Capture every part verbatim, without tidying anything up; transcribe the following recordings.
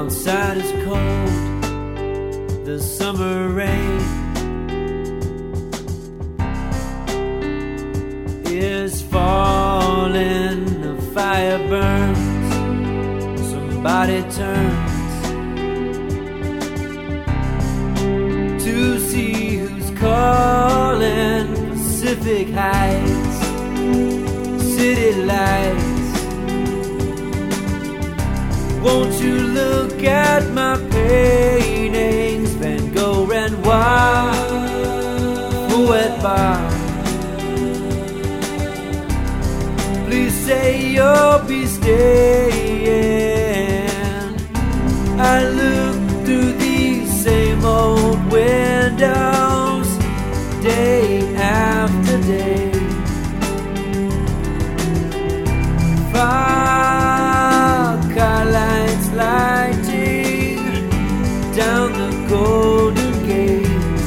Outside is cold, the summer rain is falling, the fire burns, somebody turns to see who's calling. Pacific Heights, city lights. Won't you look at my paintings? Van Gogh, Renoir, Fouet Bar. Please say you'll be staying. I look through these same old windows, day after day. Far car lights lighting down the Golden Gate.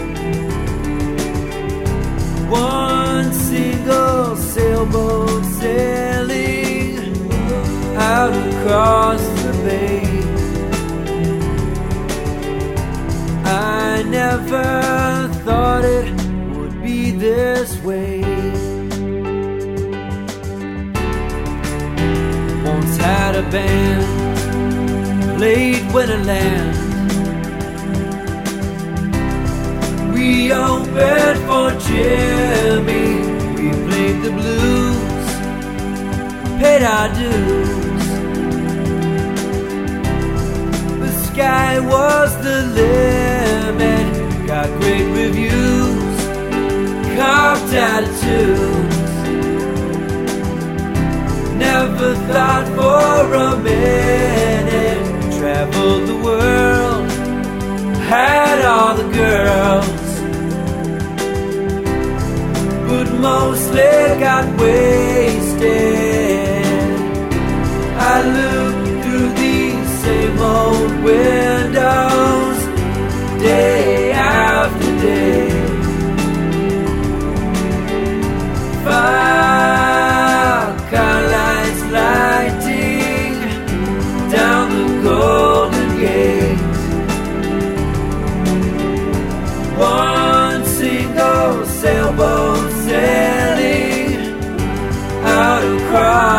One single sailboat sailing out across the bay. I never thought it would be this way. Once had a band, played Winterland. We opened for Jimmy, we played the blues, paid our dues. The sky was the limit, got great reviews, carved attitudes. Never thought for a minute, traveled the world, had all the girls, but mostly got wasted. I looked through these same old windows, day after day. Fire car lights lighting down the Golden Gate. One single sailboat sailing out across